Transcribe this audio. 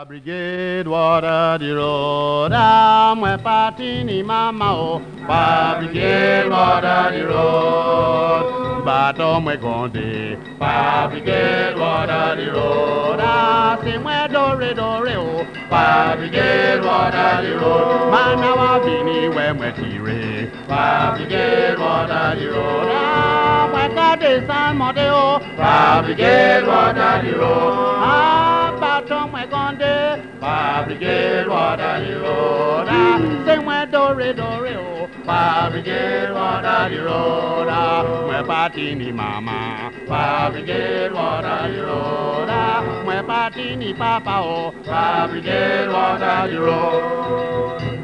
Brigade water the road, I'm party mama oh. Brigade water the road, but me gonde. Brigade water the road, sing we dore oh. Brigade water the road, man our bini we tire. Brigade water the road, we got the sun model. Brigade water the road, baton we gonde. Brigade water the road, sing we dore oh. Brigade water the road, we party ni mama. Brigade water the road, we party ni papa oh. Brigade water the road.